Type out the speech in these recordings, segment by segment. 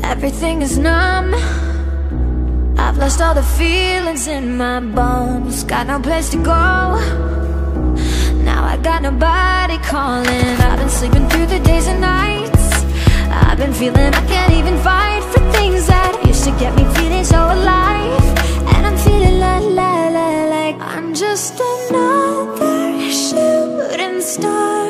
Everything is numb. I've lost all the feelings in my bones. Got no place to go. Now I got nobody calling. I've been sleeping through the days and nights. I've been feeling I can't even fight for things that used to get me feeling so alive. And I'm feeling like I'm just another shooting star,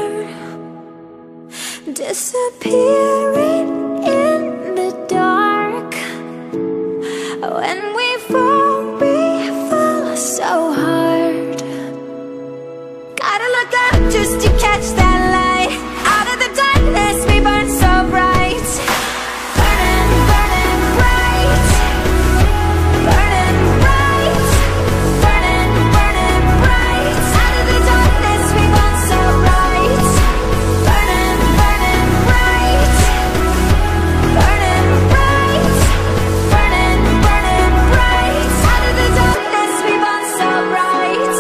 disappearing in the dark. When we fall so hard. Gotta look up just to catch that light. Out of the darkness we burn so bright. Burning, burning bright. Burning bright. Burning, burning bright. Out of the darkness we burn so bright. Burning, burning bright. Burning bright. Burning, burning bright. Out of the darkness we burn so bright.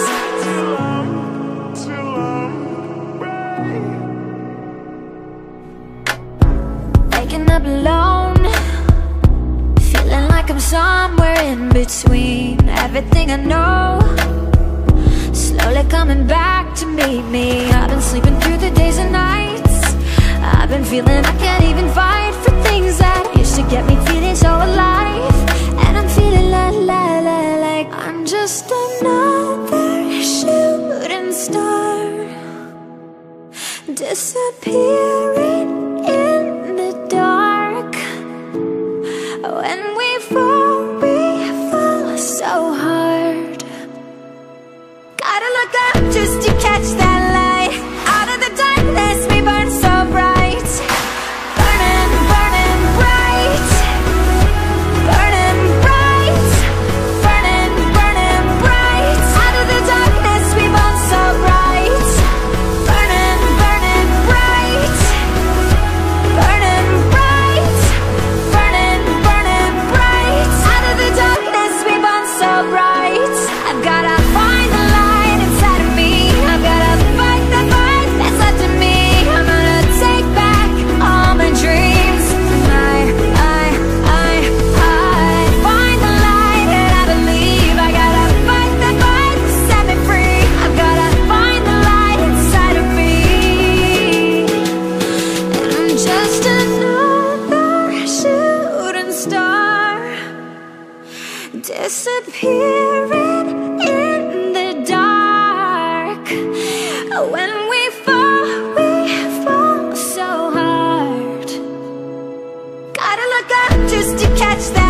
Waking up alone, feeling like I'm somewhere in between. Everything I know slowly coming back to meet me. I've been sleeping through the days and nights. I've been feeling I can't even fight for things that used to get me feeling so alive. And I'm feeling like I'm just another shooting star, disappearing in the dark. When we fall so hard. Gotta look up just to catch that light. Out of the darkness we burn so bright. Burning, burning bright. Burning bright. Burning, burning bright. Out of the darkness we burn so bright. Burning, burning bright. Burning bright. Burning, burning bright. Out of the darkness we burn so bright. I've gotta find the light inside of me. I've gotta fight the fight that's left in me. I'm gonna take back all my dreams. I find the light and I believe. I gotta fight the fight to set me free. I've gotta find the light inside of me. And I'm just another shooting star, disappearing in the dark. When we fall so hard. Gotta look up just to catch that